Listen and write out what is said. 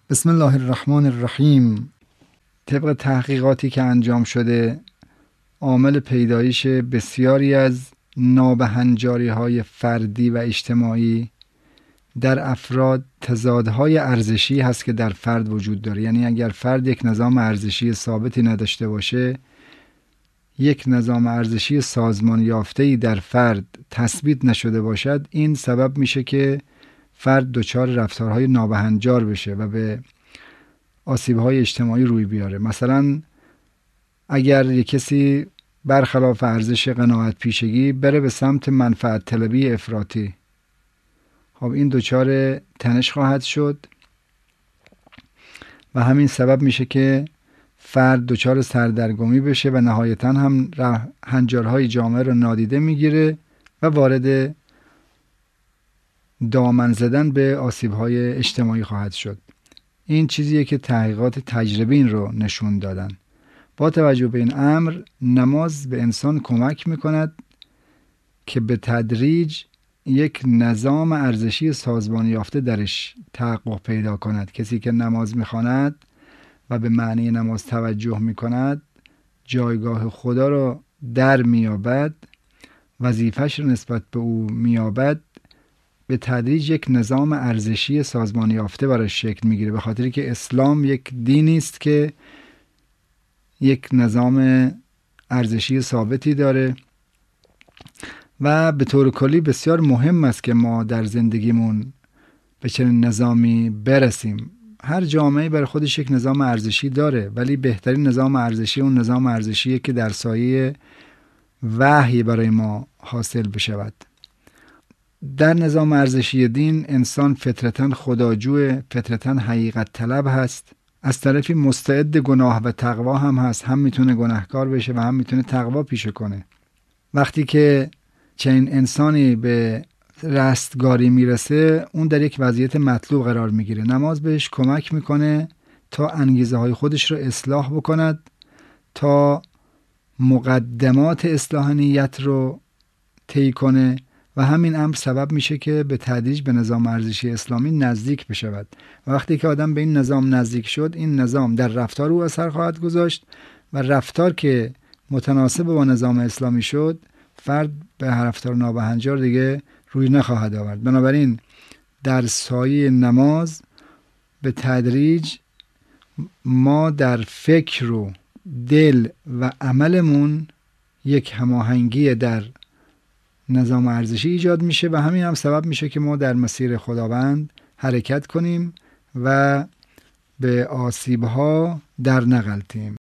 بسم الله الرحمن الرحیم. طبق تحقیقاتی که انجام شده، عامل پیدایش بسیاری از نابهنجاری‌های فردی و اجتماعی در افراد تضادهای ارزشی هست که در فرد وجود داره. یعنی اگر فرد یک نظام ارزشی ثابتی نداشته باشه، یک نظام ارزشی سازمان یافته‌ای در فرد تثبیت نشده باشد، این سبب میشه که فرد دچار رفتارهای نابهنجار بشه و به آسیب‌های اجتماعی روی بیاره. مثلا اگر یک کسی برخلاف ارزش قناعت پیشگی بره به سمت منفعت طلبی افراطی، خب این دچار تنش خواهد شد و همین سبب میشه که فرد دچار سردرگمی بشه و نهایتاً هم هنجارهای جامعه رو نادیده میگیره و وارد دامن زدن به آسیب‌های اجتماعی خواهد شد. این چیزیه که تحقیقات تجربی این رو نشون دادن. با توجه به این امر، نماز به انسان کمک میکند که به تدریج یک نظام ارزشی سازمان یافته درش تحقق پیدا کند. کسی که نماز میخواند و به معنی نماز توجه میکند، جایگاه خدا رو در میابد، وظیفه‌اش رو نسبت به او میابد، به تدریج یک نظام ارزشی سازمان یافته براش شکل میگیره، به خاطری که اسلام یک دینی است که یک نظام ارزشی ثابتی داره و به طور کلی بسیار مهم است که ما در زندگیمون به چنین نظامی برسیم. هر جامعه برای خودش یک نظام ارزشی داره، ولی بهترین نظام ارزشی اون نظام ارزشیه که در سایه وحی برای ما حاصل بشود. در نظام ارزشی دین انسان فطرتاً خداجو، فطرتاً حقیقت طلب هست، از طرفی مستعد گناه و تقوا هم هست. هم میتونه گناهکار بشه و هم میتونه تقوا پیشه کنه. وقتی که چنین انسانی به رستگاری میرسه، اون در یک وضعیت مطلوب قرار میگیره. نماز بهش کمک میکنه تا انگیزه های خودش رو اصلاح بکند، تا مقدمات اصلاح نیت رو طی کنه و همین امر سبب میشه که به تدریج به نظام ارزشی اسلامی نزدیک بشود. و وقتی که آدم به این نظام نزدیک شد، این نظام در رفتار او اثر خواهد گذاشت و رفتار که متناسب با نظام اسلامی شد، فرد به رفتار نابهنجار دیگه روی نخواهد آورد. بنابراین در سایه نماز به تدریج ما در فکر و دل و عملمون یک هماهنگی در نظام ارزشی ایجاد میشه و همین هم سبب میشه که ما در مسیر خداوند حرکت کنیم و به آسیب‌ها در نغلطیم.